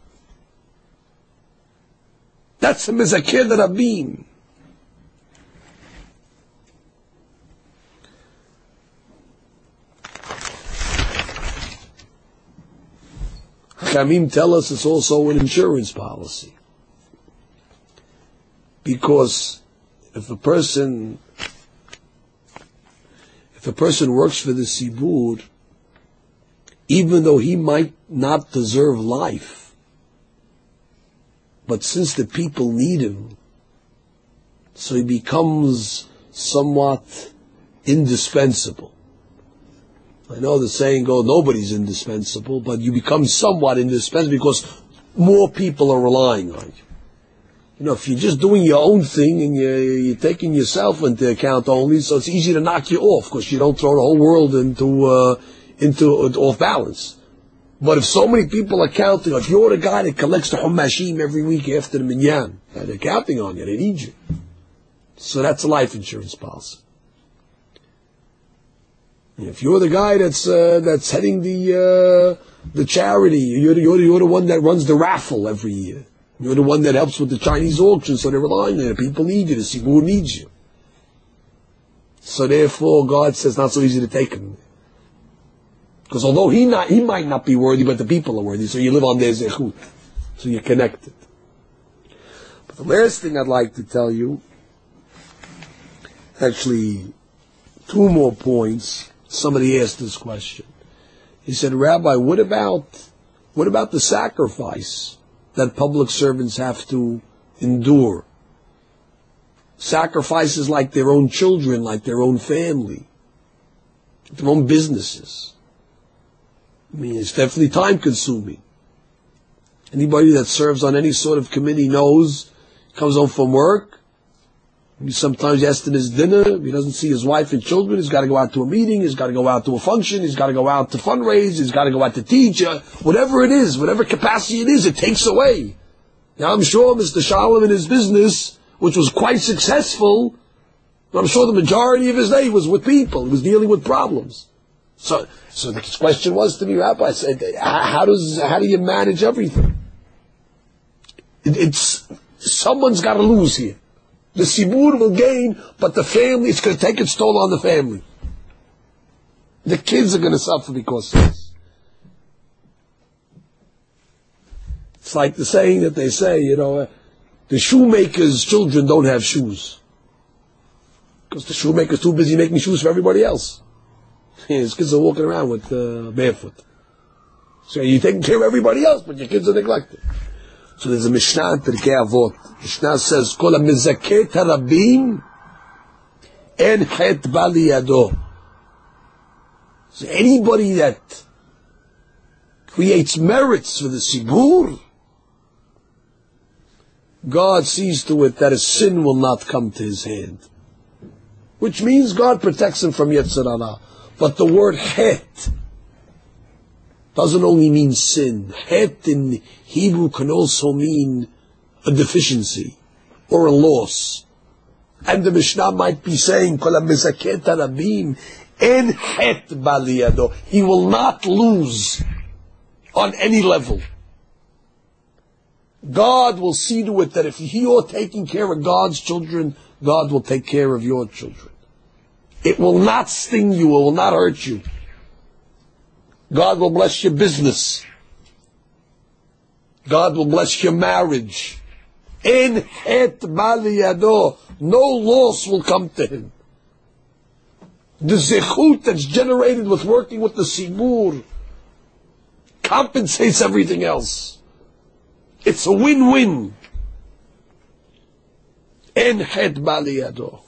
That's a Mizakir Rabin. Chamim tell us it's also an insurance policy. Because if a person works for the Sibur, even though he might not deserve life, but since the people need him, so he becomes somewhat indispensable. I know the saying goes, nobody's indispensable, but you become somewhat indispensable because more people are relying on you. You know, if you're just doing your own thing and you're taking yourself into account only, so it's easy to knock you off because you don't throw the whole world into off balance. But if so many people are counting, if you're the guy that collects the Humashim every week after the Minyan, they're counting on you, they need you. So that's a life insurance policy. If you're the guy that's heading the charity, you're the one that runs the raffle every year. You're the one that helps with the Chinese auction, so they're relying on you. People need you. The Sibur needs you. So therefore, God says not so easy to take him. Because although he might not be worthy, but the people are worthy, so you live on their zechut. So you're connected. But the last thing I'd like to tell you, actually, 2 more points. Somebody asked this question. He said, Rabbi, what about the sacrifice that public servants have to endure? Sacrifices like their own children, like their own family, their own businesses. I mean, it's definitely time consuming. Anybody that serves on any sort of committee knows, comes home from work, sometimes he has to his dinner, he doesn't see his wife and children, he's got to go out to a meeting, he's got to go out to a function, he's got to go out to fundraise, he's got to go out to teach, whatever it is, whatever capacity it is, it takes away. Now I'm sure Mr. Shalom in his business, which was quite successful, I'm sure the majority of his day was with people, he was dealing with problems. So the question was to me, Rabbi, I said, how do you manage everything? Someone's got to lose here. The Sibur will gain, but the family, it's going to take its toll on the family. The kids are going to suffer because of this. It's like the saying that they say, the shoemaker's children don't have shoes. Because the shoemaker's too busy making shoes for everybody else. His kids are walking around with barefoot. So you're taking care of everybody else, but your kids are neglected. So there's a Mishnah in Pirkei Avot. Mishnah says, Kol ha-mizaket harabim en chet ba liyado. So anybody that creates merits for the Sibur, God sees to it that a sin will not come to his hand. Which means God protects him from Yetzer Hara. But the word het doesn't only mean sin. Het in Hebrew can also mean a deficiency or a loss. And the Mishnah might be saying, Kol ha-mizaket harabim en het ba liyado. He will not lose on any level. God will see to it that if you're taking care of God's children, God will take care of your children. It will not sting you, it will not hurt you. God will bless your business. God will bless your marriage. En het ba liyado. No loss will come to him. The zechut that's generated with working with the Sibur compensates everything else. It's a win-win. En het baliyado.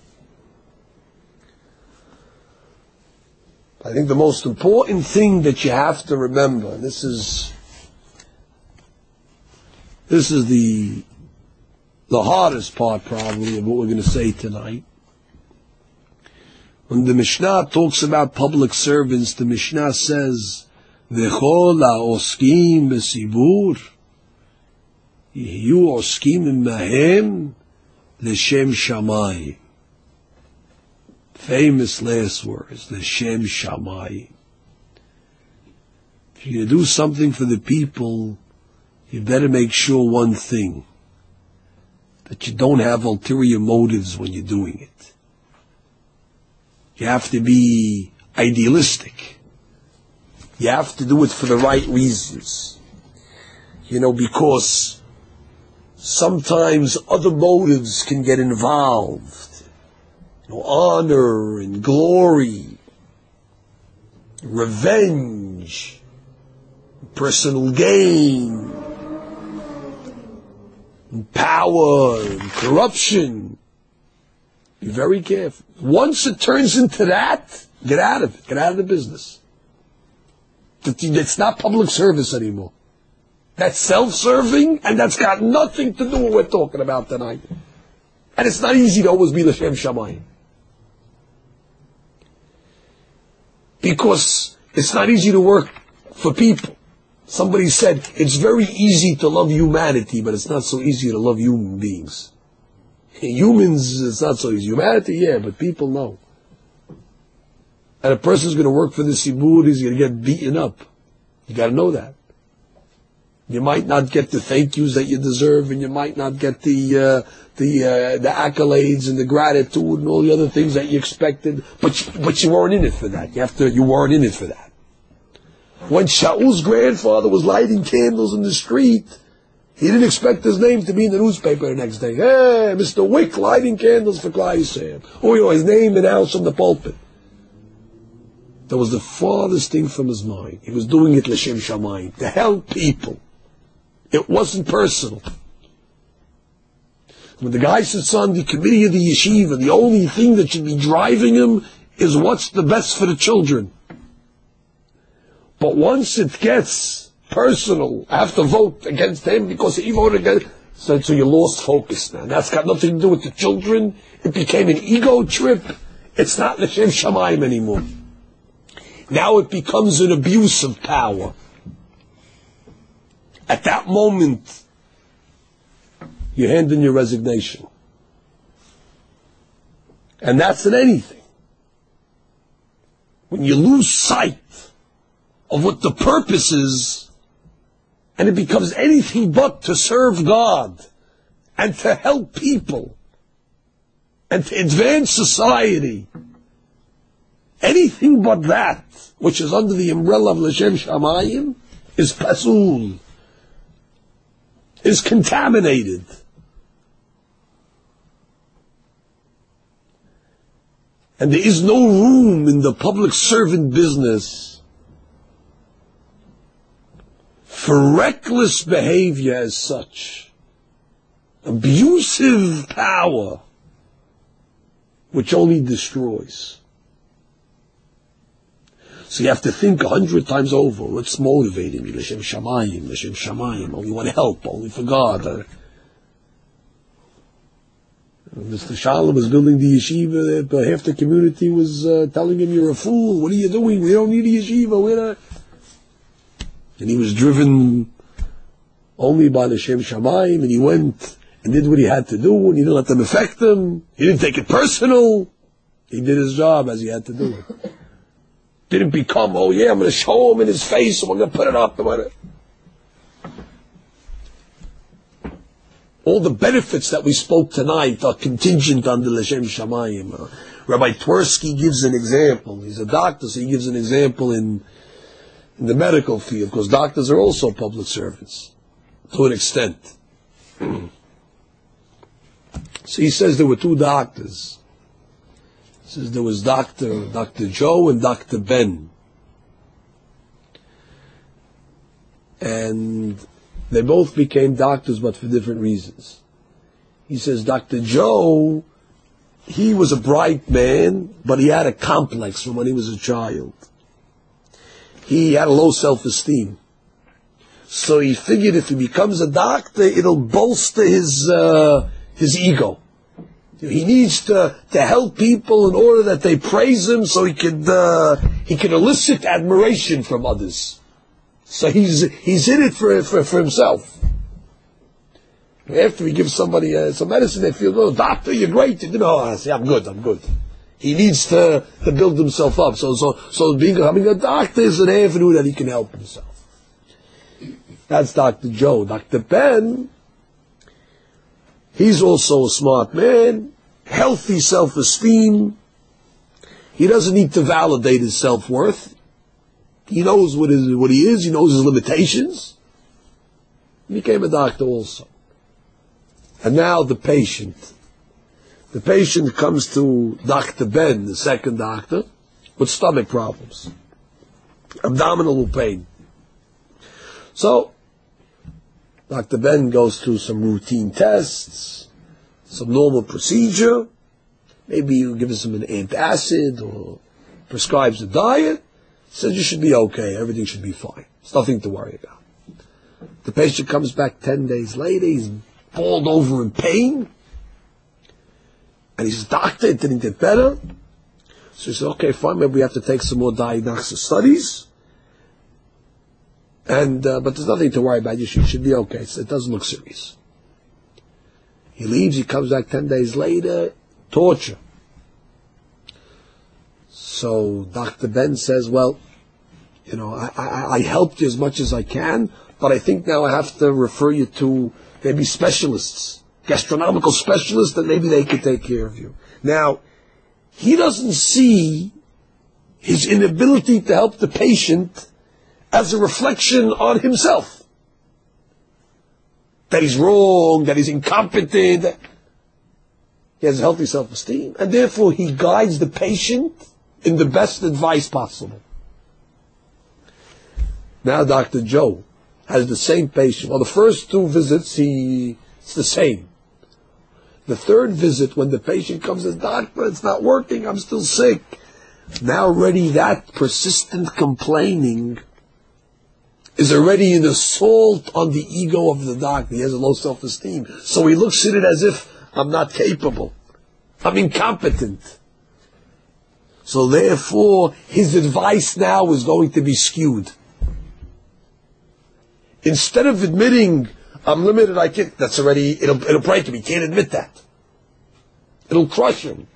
I think the most important thing that you have to remember, and this is the hardest part probably of what we're going to say tonight. When the Mishnah talks about public servants, the Mishnah says, V'chol ha'oskim b'sibur, yihiyu oskim imahem l'shem shamayim. Famous last words, l'shem shamayim. If you're going to do something for the people, you better make sure one thing, that you don't have ulterior motives when you're doing it. You have to be idealistic. You have to do it for the right reasons. Because sometimes other motives can get involved. Honor and glory, revenge, personal gain, and power and corruption. Be very careful. Once it turns into that, get out of it. Get out of the business. It's not public service anymore. That's self-serving, and that's got nothing to do with what we're talking about tonight. And it's not easy to always be l'shem shamayim. Because it's not easy to work for people. Somebody said, it's very easy to love humanity, but it's not so easy to love human beings. Humans, it's not so easy. Humanity, yeah, but people, no. And a person's going to work for the Sibur, he's going to get beaten up. You got to know that. You might not get the thank yous that you deserve, and you might not get the accolades and the gratitude and all the other things that you expected, but you weren't in it for that. You weren't in it for that. When Shaul's grandfather was lighting candles in the street, he didn't expect his name to be in the newspaper the next day. Hey, Mr. Wick lighting candles for Klal Yisrael. Or his name announced from the pulpit. That was the farthest thing from his mind. He was doing it l'shem shamayim, to help people. It wasn't personal. When the guy sits on the committee of the yeshiva, the only thing that should be driving him is what's the best for the children. But once it gets personal, I have to vote against him because he voted against. So you lost focus, man. That's got nothing to do with the children. It became an ego trip. It's not l'shem shamayim anymore. Now it becomes an abuse of power. At that moment, you hand in your resignation. And that's in anything. When you lose sight of what the purpose is, and it becomes anything but to serve God, and to help people, and to advance society, anything but that, which is under the umbrella of l'shem shamayim, is pasul, is contaminated. And there is no room in the public servant business for reckless behavior as such, abusive power, which only destroys. So you have to think 100 times over, what's motivating me? L'shem shamayim, only want to help, only for God. Mr. Shalom was building the yeshiva, half the community was telling him, you're a fool, what are you doing? We don't need a yeshiva, And he was driven only by l'shem shamayim, and he went and did what he had to do, and he didn't let them affect him. He didn't take it personal. He did his job as he had to do it. Didn't become, I'm going to show him in his face, and we're going to put it up. All the benefits that we spoke tonight are contingent on the l'shem shamayim. Rabbi Twersky gives an example. He's a doctor, so he gives an example in the medical field, because doctors are also public servants, to an extent. So he says there were two doctors. He says there was Dr. Joe and Dr. Ben. and they both became doctors, but for different reasons. He says, Dr. Joe, he was a bright man, but he had a complex from when he was a child. He had a low self-esteem. So he figured if he becomes a doctor, it'll bolster his ego. He needs to help people in order that they praise him, so he can elicit admiration from others. So he's in it for himself. After he gives somebody some medicine, they feel, "Oh, doctor, you're great." I say, I'm good. He needs to build himself up. So becoming a doctor is an avenue that he can help himself. That's Dr. Joe. Dr. Ben, he's also a smart man, healthy self-esteem. He doesn't need to validate his self-worth. He knows what he is. He knows his limitations. He became a doctor also. And now the patient. The patient comes to Dr. Ben, the second doctor, with stomach problems, abdominal pain. So, Dr. Ben goes through some routine tests, some normal procedure. Maybe he gives him an antacid or prescribes a diet. Says you should be okay, everything should be fine. There's nothing to worry about. The patient comes back 10 days later, he's balled over in pain. And he says, "Doctor, it didn't get better." So he says, "Okay, fine, maybe we have to take some more diagnostic studies. But there's nothing to worry about. You should be okay. So it doesn't look serious." He leaves. He comes back 10 days later. Torture. So Dr. Ben says, "Well, I helped you as much as I can, but I think now I have to refer you to maybe specialists, gastronomical specialists, and maybe they could take care of you." Now, he doesn't see his inability to help the patient as a reflection on himself. That he's wrong, that he's incompetent. He has healthy self-esteem, and therefore he guides the patient in the best advice possible. Now Dr. Joe has the same patient. Well, the first two visits, it's the same. The third visit, when the patient comes and says, "Doctor, it's not working, I'm still sick." Now already that persistent complaining is already an assault on the ego of the doctor. He has a low self-esteem. So he looks at it as if, I'm not capable. I'm incompetent. So therefore, his advice now is going to be skewed. Instead of admitting, "I'm limited, I can't," that's already, it'll break him. He can't admit that. It'll crush him.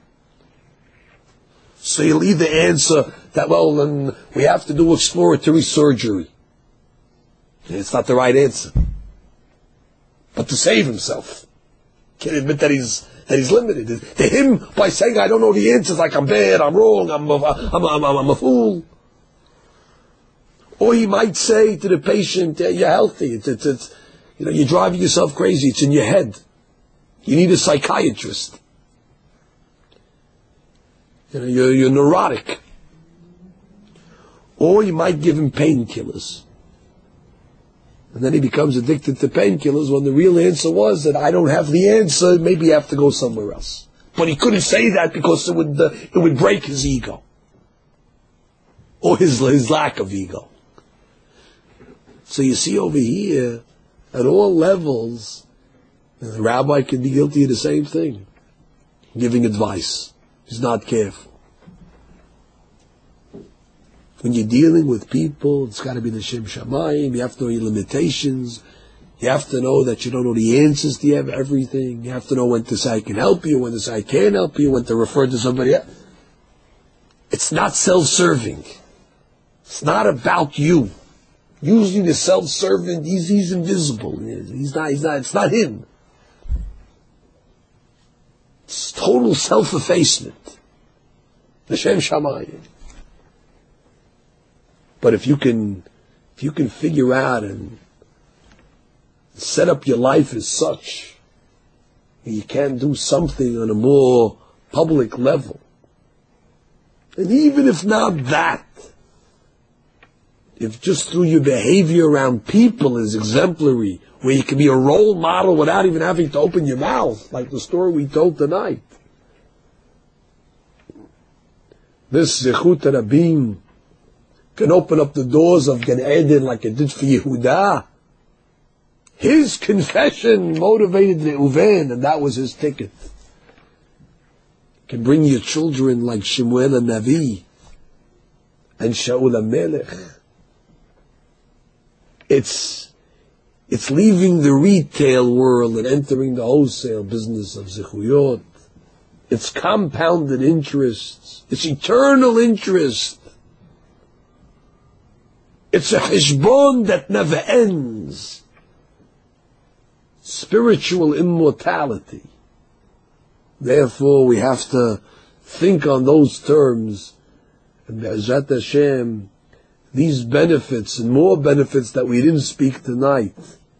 So he'll either answer that, "Well, then we have to do exploratory surgery." It's not the right answer. But to save himself, can't admit that he's limited. To him, by saying, "I don't know the answers," like I'm bad, I'm wrong, I'm a fool. Or he might say to the patient, "You're healthy. You're driving yourself crazy. It's in your head. You need a psychiatrist. You're neurotic." Or you might give him painkillers. And then he becomes addicted to painkillers when the real answer was that, "I don't have the answer, maybe you have to go somewhere else." But he couldn't say that because it would break his ego. Or his lack of ego. So you see over here, at all levels, the rabbi can be guilty of the same thing. Giving advice. He's not careful. When you're dealing with people, it's got to be the Shem Shamayim. You have to know your limitations. You have to know that you don't know the answers to everything. You have to know when to say, "I can help you," when to say, "I can't help you," when to refer to somebody else. It's not self-serving. It's not about you. Usually the self-servant, he's invisible. It's not him. It's total self-effacement. The Shem Shamayim. But if you can figure out and set up your life as such, you can do something on a more public level. And even if not that, if just through your behavior around people is exemplary, where you can be a role model without even having to open your mouth, like the story we told tonight. This Zechut Rabim can open up the doors of Gan Eden like it did for Yehuda. His confession motivated Reuven, and that was his ticket. Can bring your children like Shemuel and Navi and Shaul HaMelech. It's leaving the retail world and entering the wholesale business of Zechuyot. It's compounded interests. It's eternal interest. It's a cheshbon that never ends. Spiritual immortality. Therefore, we have to think on those terms. And Be'ezrat Hashem, these benefits and more benefits that we didn't speak tonight,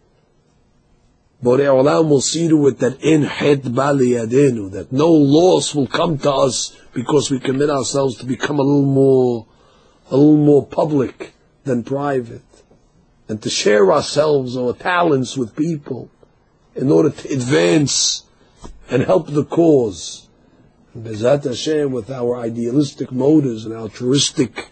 Borei Olam will see to it that in het bali yadenu, that no loss will come to us because we commit ourselves to become a little more public than private, and to share ourselves or talents with people in order to advance and help the cause. And Be'ezrat Hashem, with our idealistic motives and altruistic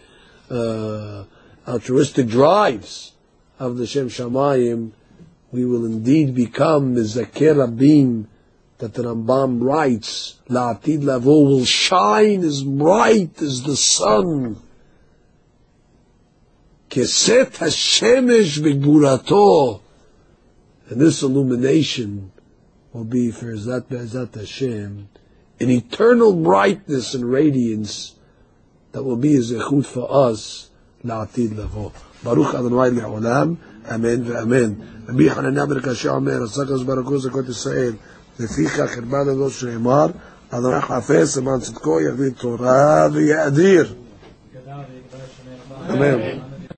drives of the Shem Shamayim, we will indeed become Mizakeh Rabim, that the Rambam writes, La'atid Lavo will shine as bright as the sun. Keset Hashemesh Begvurato. And this illumination will be for Be'ezrat Hashem an eternal brightness and radiance that will be a zechut for us La'atid Lavo. Baruch Adonai Le'olam. Amen ואמן. רבי חנניה בן עקשיא אומר, עשה הקדוש ברוך הוא זכות ישראל, לפיכך הרבה לו שנאמר, אדוני חפץ למען צדקו יביא תורה ויאדיר. אמן.